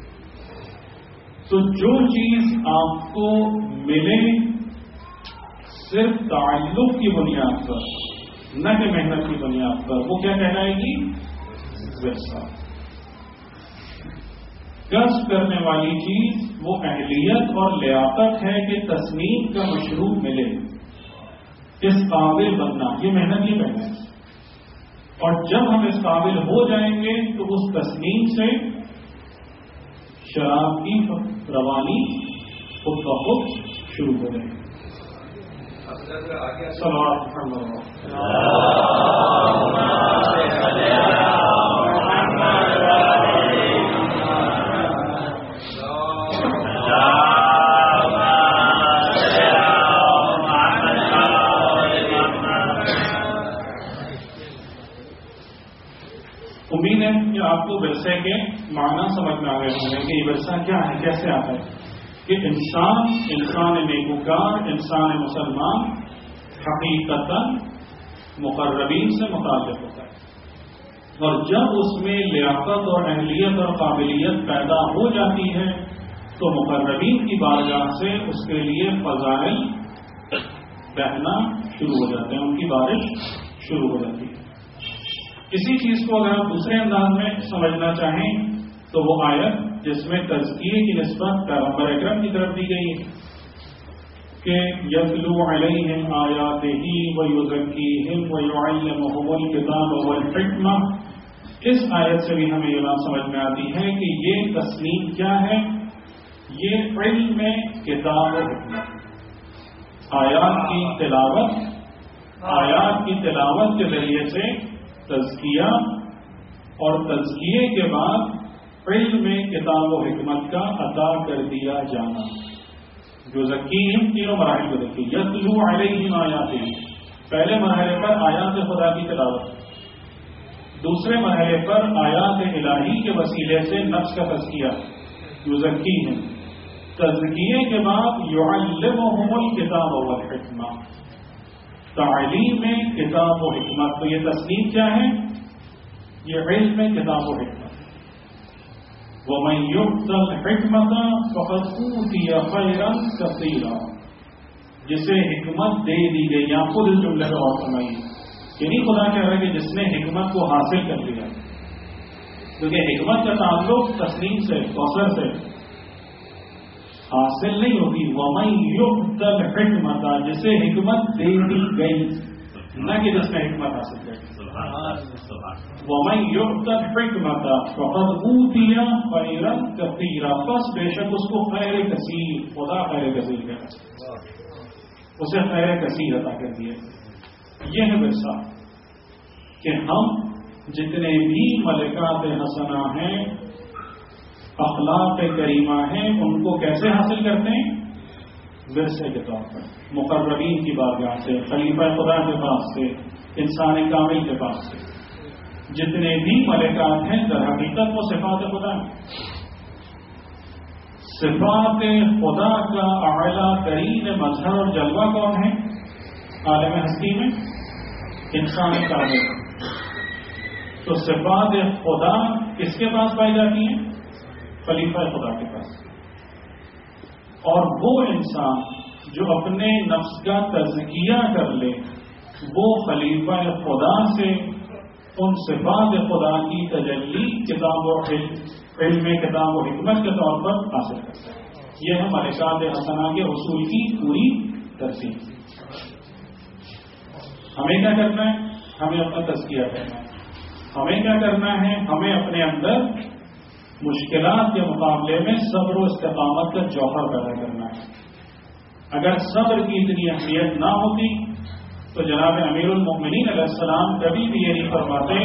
تو جو چیز آپ کو ملے صرف تعلق کی بنیاد پر، نہ کہ محنت کی بنیاد پر، وہ کیا کہلائے گی؟ ورثہ۔ کسب کرنے والی چیز وہ اہلیت اور لیاقت ہے کہ تسنیم کا مشروب ملے، اس قابل بننا، یہ محنت ہی محنت ہے۔ اور جب ہم اس قابل ہو جائیں گے تو اس تسنیم سے شراب کی روانی خود بخود شروع ہو جائے گی۔ امید ہے کہ آپ کو ورثے کے معنی سمجھ میں آ گئے ہوں گے کہ یہ ورثہ کیا ہے، کیسے آتا ہے۔ کہ انسان نیکوکار، انسان مسلمان حقیقتاً مقربین سے متعلق ہوتا ہے، اور جب اس میں لیاقت اور اہلیت اور قابلیت پیدا ہو جاتی ہے تو مقربین کی بارگاہ سے اس کے لیے فضائل بہنا شروع ہو جاتے ہیں، ان کی بارش شروع ہو جاتی ہے۔ اسی چیز کو اگر آپ دوسرے انداز میں سمجھنا چاہیں تو وہ آیت جس میں تزکیے کی نسبت پیغمبر اکرم کی طرف دی گئی ہے کہ یتلو علیہم آیاتہ ویزکیہم ویعلمہم الکتاب والحکمہ، اس آیت سے بھی ہمیں یہ بات سمجھ میں آتی ہے کہ یہ تسلیم کیا ہے؟ یہ علم میں کتاب و حکمت، آیات کی تلاوت کے ذریعے سے تزکیہ، اور تزکیے کے بعد علم میں کتاب و حکمت کا عطا کر دیا جانا۔ جو ذکیہم تینوں مراحل کو دیکھیے، یتلو علیہم آیاتہ، پہلے مرحلے پر آیات خدا کی تلاوت، دوسرے مرحلے پر آیات الہی کے وسیلے سے نفس کا تزکیہ، جو ذکیہم، تزکیے کے بعد یعلمہم الکتاب والحکمہ، تعلیم میں کتاب و حکمت۔ تو یہ تسلیم کیا ہے؟ یہ علم میں کتاب و حکمت۔ وَمَن يُؤْتَ الْحِكْمَةَ فَقَدْ أُوتِيَ خَيْرًا كَثِيرًا، جسے حکمت دے دی گئی، یا خود اس جملے کو اور سمائیے، یعنی خدا کہہ رہا ہے کہ جس نے حکمت کو حاصل کر لیا، کیونکہ حکمت کا تعلق تسلیم سے، کوثر سے حاصل نہیں ہوتی۔ وَمَن يُؤْتَ الْحِكْمَةَ، جسے حکمت دے دی گئی، نہ کہ جس نے حکمت حاصل کر لی۔ وَمَن يُؤْتَ الْحِكْمَةَ فَقَدْ أُوتِيَ خَيْرًا كَثِيرًا، بس بے شک اس کو خیر کثیر، خدا خیر کثیر کہتا ہے، اسے خیر کثیر عطا کر دیا۔ یہ ہے ورثہ کہ ہم جتنے بھی ملکات حسنہ ہیں، اخلاق کریمہ ہیں، ان کو کیسے حاصل کرتے ہیں؟ ورثے کے طور پر، مقربین کی بارگاہ سے، خلیفہ خدا کے پاس سے، انسان کامل کے پاس سے۔ جتنے بھی ملکات ہیں در حقیقت وہ صفات خدا ہیں۔ صفات خدا کا اعلیٰ ترین مظہر اور جلوہ کون ہے عالم ہستی میں؟ انسان کامل۔ تو صفات خدا کس کے پاس پائی جاتی ہیں؟ خلیفہ خدا کے پاس۔ اور وہ انسان جو اپنے نفس کا تزکیہ کر لے، وہ خلیفہ خدا سے ان صفات خدا کی تجلی کتاب و علم کتاب و حکمت کے طور پر حاصل کرتا ہے۔ یہ ہے ملکات حسنہ کے حصول کی پوری ترتیب۔ ہمیں کیا کرنا ہے؟ ہمیں اپنا تزکیہ کرنا ہے۔ ہمیں کیا کرنا ہے؟ ہمیں اپنے اندر مشکلات کے مقابلے میں صبر و استقامت کا جوہر پیدا کرنا ہے۔ اگر صبر کی اتنی اہمیت نہ ہوتی تو جناب امیر المؤمنین علیہ السلام کبھی بھی یہ نہیں فرماتے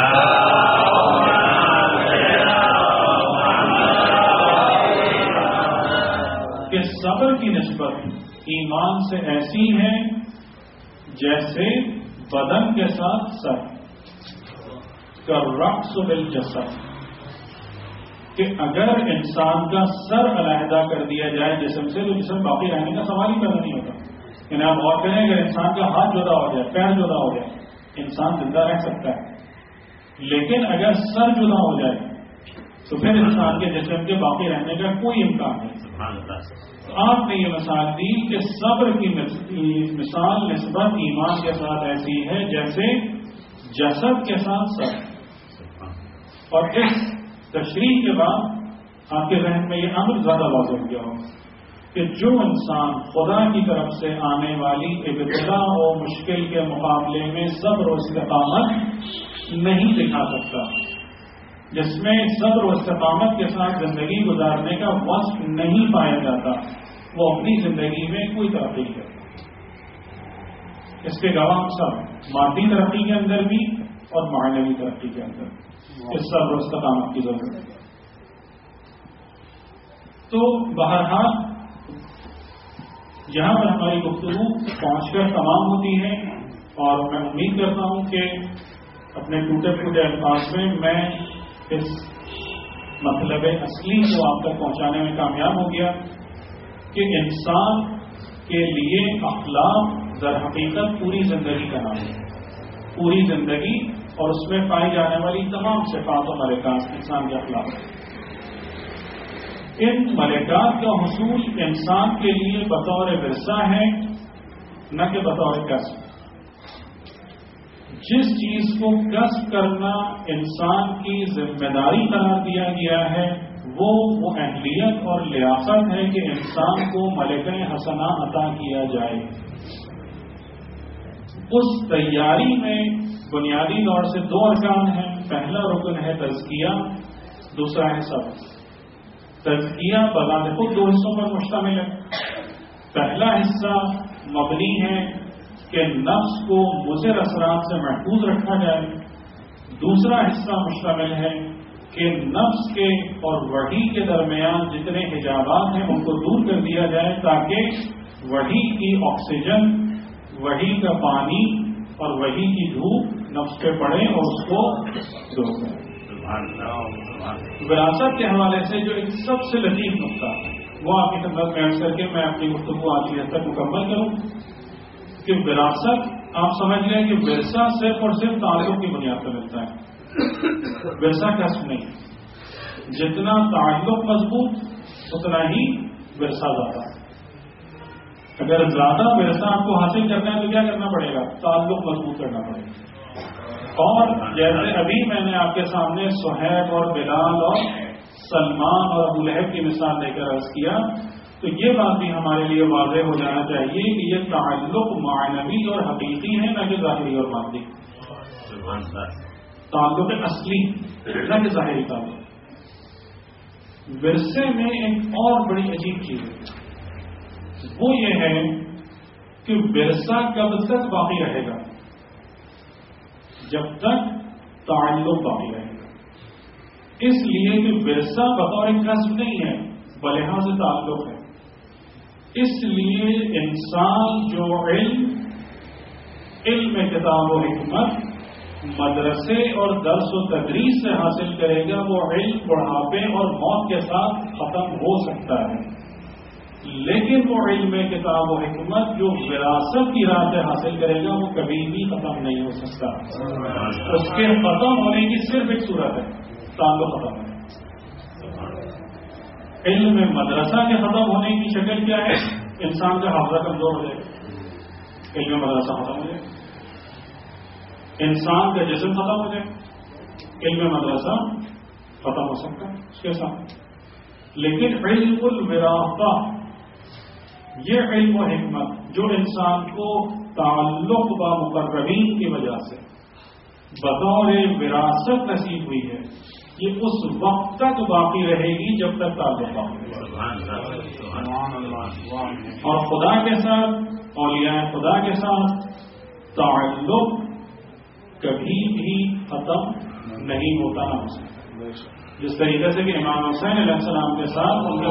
کہ صبر کی نسبت ایمان سے ایسی ہے جیسے بدن کے ساتھ سر کا رقص بالجسد، کہ اگر انسان کا سر علیحدہ کر دیا جائے جسم سے تو جسم باقی رہنے کا سوال ہی پیدا نہیں ہوتا. یعنی آپ غور کریں اگر انسان کا ہاتھ جدا ہو جائے، پیر جدا ہو جائے، انسان زندہ رہ سکتا ہے. لیکن اگر سر جدا ہو جائے تو پھر انسان کے جسم کے باقی رہنے کا کوئی امکان نہیں. آپ نے یہ مثال دی کہ صبر کی مثال نسبت ایمان کے ساتھ ایسی ہے جیسے جسد کے ساتھ سر. اور اس تشریح کے بعد آپ کے ذہن میں یہ امر زیادہ واضح ہو گیا ہو کہ جو انسان خدا کی طرف سے آنے والی ابتلا و مشکل کے مقابلے میں صبر و استقامت نہیں دکھا سکتا، جس میں صبر و استقامت کے ساتھ زندگی گزارنے کا وصف نہیں پایا جاتا، وہ اپنی زندگی میں کوئی ترقی نہیں کرتا. اس کے گواہ سب مادی ترقی کے اندر بھی اور معنوی ترقی کے اندر اس صبر و استقامت کی ضرورت ہے. تو بہرحال یہاں پر ہماری گفتگو پہنچ کر تمام ہوتی ہے، اور میں امید کرتا ہوں کہ اپنے ٹوٹے پھوٹے الفاظ میں اس مطلب اصلی کو آپ تک پہنچانے میں کامیاب ہو گیا کہ انسان کے لیے اخلاق در حقیقت پوری زندگی کا نام ہے. پوری زندگی اور اس میں پائی جانے والی تمام صفات و ملکات انسان کے اخلاق ہیں. ان ملکات کا حصول انسان کے لیے بطور ورثہ ہے، نہ کہ بطور کسب. جس چیز کو کسب کرنا انسان کی ذمہ داری قرار دیا گیا ہے وہ اہلیت اور لیاقت ہے کہ انسان کو ملکہ حسنہ عطا کیا جائے. اس تیاری میں بنیادی طور سے دو ارکان ہیں. پہلا رکن ہے تزکیہ، دوسرا ہے صبر. تزکیہ بذات خود دو حصوں پر مشتمل ہے. پہلا حصہ مبنی ہے کہ نفس کو مضر اثرات سے محفوظ رکھا جائے. دوسرا حصہ مشتمل ہے کہ نفس کے اور وحی کے درمیان جتنے حجابات ہیں ان کو دور کر دیا جائے تاکہ وحی کی آکسیجن، وحی کا پانی اور وحی کی دھوپ نفس پہ پڑے اور اس کو دور کرے. وراثت کے حوالے سے جو ایک سب سے لطیف نقطہ وہ آپ کی خدمت میں عرض کر کے میں اپنی گفتگو آج کی حد تک مکمل کروں کہ وراثت آپ سمجھ لیں کہ ورثہ صرف اور صرف تعلق کی بنیاد پر ملتا ہے. ورثہ کسب نہیں. جتنا تعلق مضبوط اتنا ہی ورثہ زیادہ. اگر زیادہ ورثہ آپ کو حاصل کرنا ہے تو کیا کرنا پڑے گا؟ تعلق مضبوط کرنا پڑے گا. اور جیسے ابھی میں نے آپ کے سامنے صہیب اور بلال اور سلمان اور ابو لہب کی مثال دے کر عرض کیا تو یہ بات بھی ہمارے لیے واضح ہو جانا چاہیے کہ یہ تعلق معنوی اور حقیقی ہے نہ کہ ظاہری اور مادی. تعلق اصلی نہ کہ ظاہری تعلق. ورثے میں ایک اور بڑی عجیب چیز ہے، وہ یہ ہے کہ ورثہ کب تک باقی رہے گا؟ جب تک تعلق باقی رہے گا. اس لیے کہ ورثہ بطور کسب نہیں ہے بلحاظ تعلق ہے. اس لیے انسان جو علم کتاب و حکمت مدرسے اور درس و تدریس سے حاصل کرے گا وہ علم بڑھاپے اور موت کے ساتھ ختم ہو سکتا ہے. لیکن وہ علم کتاب و حکمت جو وراثت کی راہ سے حاصل کرے گا وہ کبھی بھی ختم نہیں ہو سکتا. اس کے ختم ہونے کی صرف ایک صورت ہے، تعلق ختم ہونے. علم میں مدرسہ کے ختم ہونے کی شکل کیا ہے؟ انسان کا حافظہ کمزور ہو جائے، علم مدرسہ ختم ہو جائے. انسان کا جسم ختم ہو جائے، علم مدرسہ ختم ہو سکتا ہے اس کے ساتھ. لیکن علم الوراثہ، یہ علم و حکمت جو انسان کو تعلق با مقربین کی وجہ سے بطور وراثت نصیب ہوئی ہے، یہ اس وقت تک باقی رہے گی جب تک تعلق باقی رہے گا. اور خدا کے ساتھ، اولیاء خدا کے ساتھ تعلق کبھی بھی ختم نہیں ہوتا نہ ہو سکتا. جس طریقے سے کہ امام حسین علیہ السلام کے ساتھ ان کے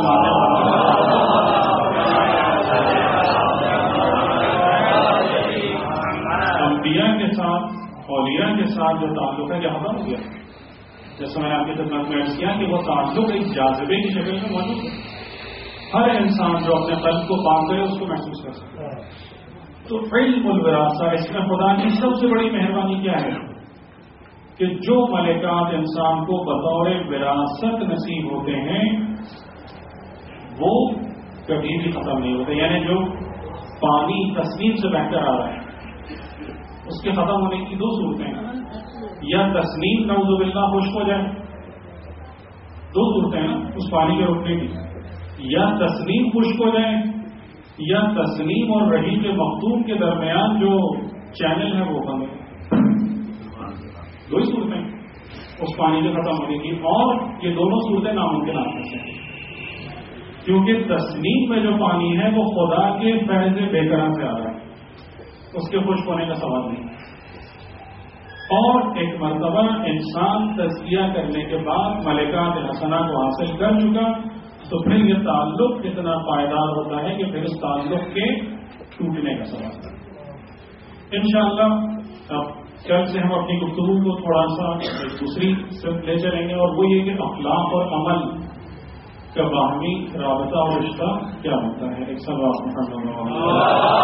انبیاء کے ساتھ، اولیاء کے ساتھ جو تعلق ہے کہ ختم ہو گیا. جیسے میں نے آپ کی خدمت میں عرض کیا کہ وہ تعلق ایک جاذبے کی شکل میں موجود ہے. ہر انسان جو اپنے قلب کو پاک کرے اس کو محسوس کر سکتا ہے. تو علم الوراثہ اس میں خدا کی سب سے بڑی مہربانی کیا ہے کہ جو ملکات انسان کو بطور وراثت نصیب ہوتے ہیں وہ کبھی بھی ختم نہیں ہوتے. یعنی جو پانی تسنیم سے بہ کر آ رہا ہے اس کے ختم ہونے کی دو صورتیں ہیں. یا تسنیم نعوذ باللہ خشک ہو جائے, دو صورتیں ہیں نا اس پانی کے رکنے کی. یا تسنیم خشک ہو جائے یا تسنیم اور رحیم کے مختوم کے درمیان جو چینل ہے وہ بند ہے. دو ہی صورتیں اس پانی کے ختم ہونے کی, اور یہ دونوں صورتیں ناممکن آتی ہیں کیونکہ تسنیم میں جو پانی ہے وہ خدا کے فیض بے کرم سے آ رہا ہے, اس کے خشک ہونے کا سوال نہیں. اور ایک مرتبہ انسان تزکیہ کرنے کے بعد ملکات حسنہ کو حاصل کر چکا تو پھر یہ تعلق اتنا پائیدار ہوتا ہے کہ پھر اس تعلق کے ٹوٹنے کا سوال ہے. انشاءاللہ اب کل سے ہم اپنی گفتگو کو تھوڑا سا ایک دوسری سمت لے چلیں گے, اور وہ یہ کہ اخلاق اور عمل کا باہمی رابطہ اور رشتہ کیا ہوتا ہے. ایک سوال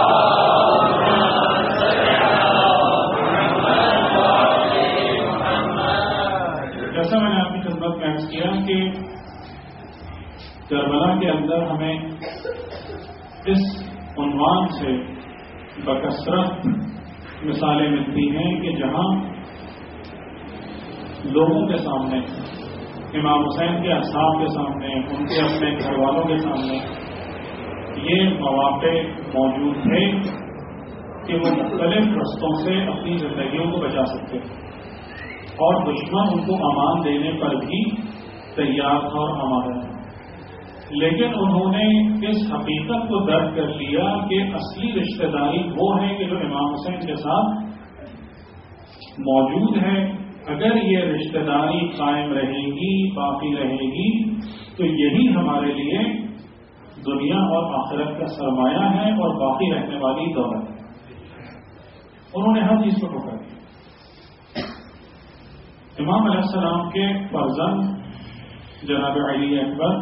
جیسا میں نے آپ کی خدمت میں عرض کیا کہ کربلا کے اندر ہمیں اس عنوان سے بکثرت مثالیں ملتی ہیں کہ جہاں لوگوں کے سامنے, امام حسین کے اصحاب کے سامنے, ان کے اپنے گھر والوں کے سامنے یہ مواقع موجود تھے کہ وہ مختلف رستوں سے اپنی زندگیوں کو بچا سکتے اور دشمن ان کو امان دینے پر بھی تیار تھا اور آمادہ تھا. لیکن انہوں نے اس حقیقت کو درک کر لیا کہ اصلی رشتہ داری وہ ہے کہ جو امام حسین کے ساتھ موجود ہے. اگر یہ رشتہ داری قائم رہے گی, باقی رہے گی, تو یہی ہمارے لیے دنیا اور آخرت کا سرمایہ ہے اور باقی رہنے والی دولت ہے. انہوں نے ہر چیز کو ٹھوکا دیا. امام علیہ السلام کے فرزند جناب علی اکبر,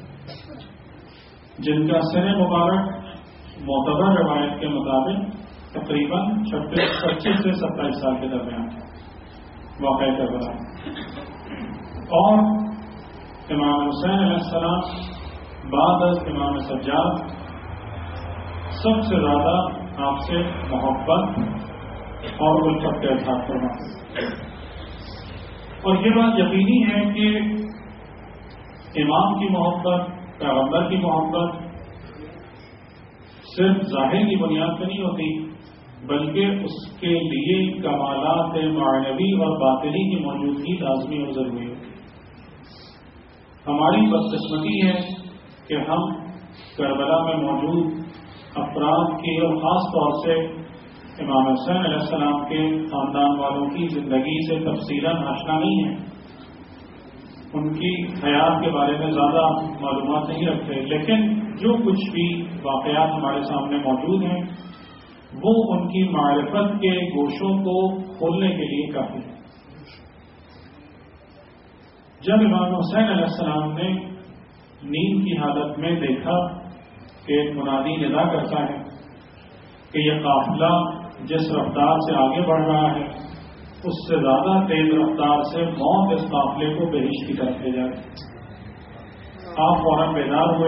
جن کا سن مبارک معتبر روایت کے مطابق تقریباً 25 سے 27 سال کے درمیان واقع کربلا, اور امام حسین علیہ السلام بعد از امام سجاد سب سے زیادہ آپ سے محبت اور الفت کا اظہار فرماتے. اور یہ بات یقینی ہے کہ امام کی محبت, پیغمبر کی محبت صرف ظاہر کی بنیاد پہ نہیں ہوتی, بلکہ اس کے لیے کمالات معنوی اور باطنی کی موجودگی لازمی اور ضروری ہے. ہماری بدقسمتی ہے کہ ہم کربلا میں موجود افراد کی اور خاص طور سے امام حسین علیہ السلام کے خاندان والوں کی زندگی سے تفصیلاً آشنا نہیں ہیں, ان کی حیات کے بارے میں زیادہ معلومات نہیں رکھتے, لیکن جو کچھ بھی واقعات ہمارے سامنے موجود ہیں وہ ان کی معرفت کے گوشوں کو کھولنے کے لیے کافی ہے. جب امام حسین علیہ السلام نے نیند کی حالت میں دیکھا کہ ایک منادی ندا کرتا ہے کہ یہ قافلہ جس رفتار سے آگے بڑھ رہا ہے اس سے زیادہ تیز رفتار سے موت اس قافلے کو بہشت کی طرف لے جائے. آپ فوراً بیدار ہوئے.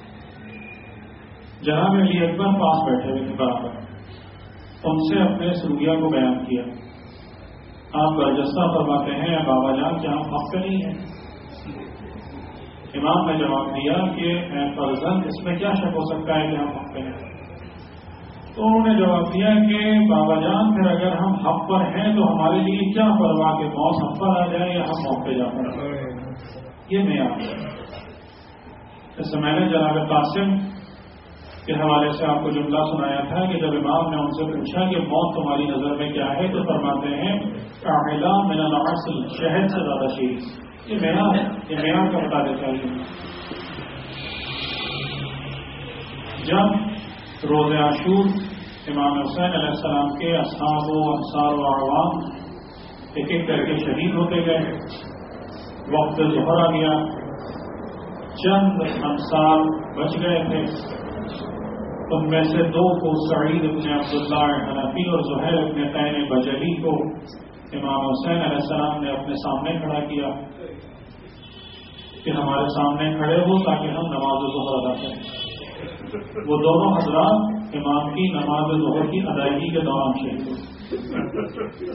جناب علی اکبر پاس بیٹھے ہوئے تھے برابر, ان سے اپنے سلوکیہ کو بیان کیا. آپ برجستہ فرماتے ہیں اے بابا جان کیا ہم حق پہ نہیں ہیں؟ امام نے جواب دیا کہ اے فرزند اس میں کیا شک ہو سکتا ہے کہ ہم حق پہ ہیں؟ تو انہوں نے جواب دیا کہ بابا جان پھر اگر ہم حق پر ہیں تو ہمارے لیے کیا پرواہ کہ موت ہم پر آ جائے یا ہم موت پہ جا پڑے. یہ میں آپ اس سے میں نے جناب قاسم کے حوالے سے آپ کو جملہ سنایا تھا کہ جب امام نے ان سے پوچھا کہ موت تمہاری نظر میں کیا ہے تو فرماتے ہیں کاہلا میرا ناصل شہد سے زیادہ شیز. یہ میرا کا بتا دیتا ہے. جب روز عاشور امام حسین علیہ السلام کے اصحاب و انصار و عوام ایک ایک کر کے شہید ہوتے گئے, وقت ظہر آ گیا، چند انصار بچ گئے تھے، ان میں سے دو کو سعید ابن عبداللہ حنفی اور زہیر ابن قین بجلی کو امام حسین علیہ السلام نے اپنے سامنے کھڑا کیا کہ ہمارے سامنے کھڑے ہو تاکہ ہم نماز ظہر ادا کریں۔ وہ دونوں حضرات امام کی نماز ظہر کی ادائیگی کے دوران شہید ہوئے۔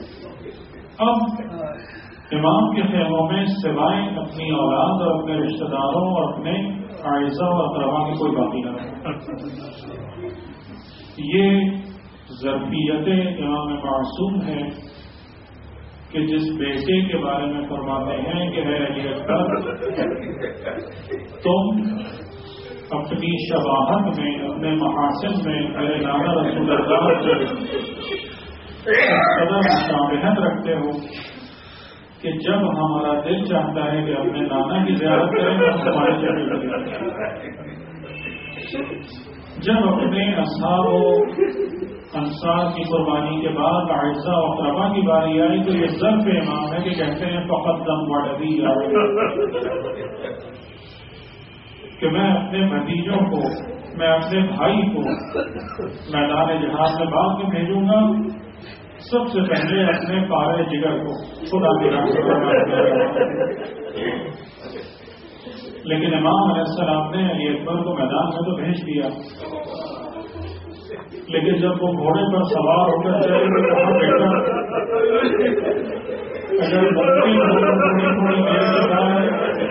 اب امام کے خیموں میں سوائے اپنی اولاد اور اپنے رشتہ داروں اور اپنے اعزاء اور اقربا کی کوئی باقی نہ رہا۔ یہ ظرفیت امام معصوم ہے کہ جس بیٹے کے بارے میں فرماتے ہیں کہ اے علی اکبر، تم اپنی شباہت میں، اپنے محاسن میں میرے نانا رسول اللہ سے قدر مشابہت رکھتے ہو کہ جب ہمارا دل چاہتا ہے کہ اپنے نانا کی زیارت کریں تو ہم تمہارے چہرے کریں۔ جب اپنے اصحاب و انصار کی قربانی کے بعد اعزاء و اقربا کی باری آئی تو یہ ظرف امام ہے کہ کہتے ہیں فقط دم وڈبی کہ میں اپنے بھتیجوں کو، میں اپنے بھائی کو میدان جہاد میں باغ میں بھیجوں گا، سب سے پہلے اپنے پارے جگر کو خدا کی راہ۔ لیکن امام علیہ السلام نے علی اکبر کو میدان میں تو بھیج دیا، لیکن جب وہ گھوڑے پر سوار ہو کر چلے تو کہا بیٹا اگر ممکن ہو تھوڑی دیر بتائے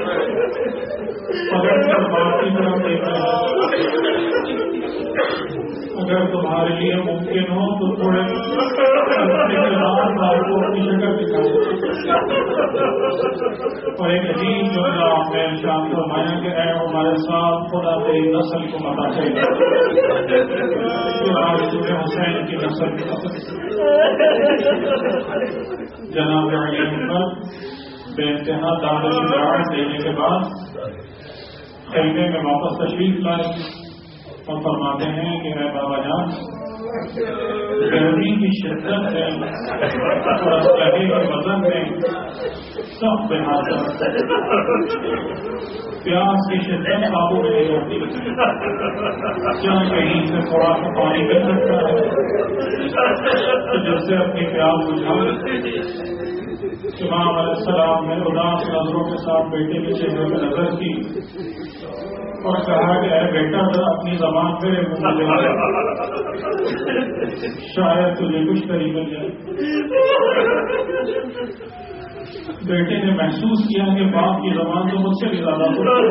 پلٹ کر باپ کی طرف دیکھنا ہے، اگر تمہارے لیے ممکن ہو تو تھوڑے کو اپنی شکل دکھا۔ اور ایک عجیب جملہ آپ نے ارشاد فرمایا کہ اے ہمارے ساتھ خدا تیری نسل کو پتہ چلے کہ آج تمہیں حسین کی نسل کی پتہ۔ جناب علی اکبر بے انتہا دعوت شجاعت دینے کے بعد خیمے میں واپس تشریف لائے اور فرماتے ہیں کہ اے بابا جان، گرمی کی شدت ہے اور اسلحے کے وزن میں سب بے حاصل، پیاس کی شدت قابو میں نہیں ہوتی، کیا کہیں سے تھوڑا سا پانی مل سکتا ہے جس سے اپنی پیاس بجھا۔ امام علیہ السلام نے اداس نظروں کے ساتھ بیٹے کے چہرے پہ نظر کی اور کہا کہ اے بیٹا ذرا اپنی زبان پہ شاید تجھے کچھ قریب مل جائے۔ بیٹے نے محسوس کیا کہ باپ کی زبان تو مجھ سے بھی زیادہ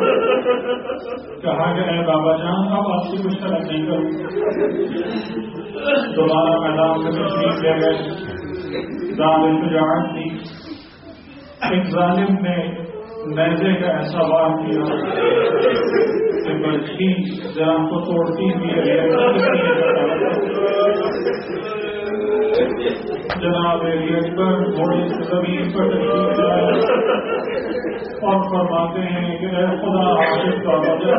کہا کہ اے بابا جان اب آپ سے کچھ طرح نہیں کروں۔ دوبارہ میدان میں تشریف لے گئے، دعوت شجاعت دی۔ ایک ظالم نے نیزے کا ایسا وار کیا کہ برچھی ذرا کو توڑتی بھی ہے۔ جناب علی اکبر گھوڑے سے زمین پر تشریف لائے اور فرماتے ہیں کہ اے خدا حافظ کا وجہ۔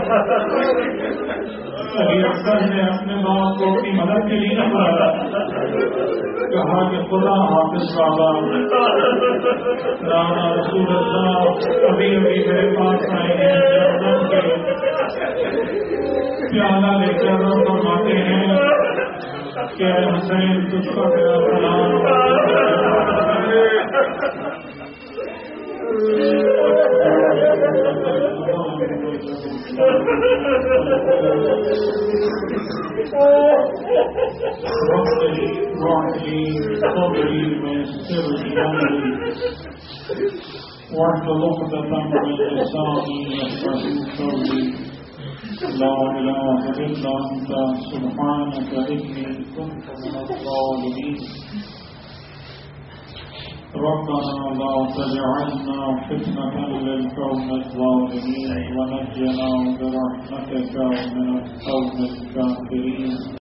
علی اکبر نے اپنے باپ کو اپنی مدد کے لیے نہ بلایا، کہا کہ خدا حافظ بابا، رانا رسول اللہ ابھی ابھی میرے پاس آئے ہیں، جنت کے پیالہ لے کر فرماتے ہیں کہ حسین تجھ کو میرا سلام۔ واحلل عقدة من لساني يفقهوا قولي لا إله إلا أنت سبحانك إني كنت من الظالمين ربنا لا تجعلنا فتنة للقوم الظالمين ونجنا برحمتك من القوم الكافرين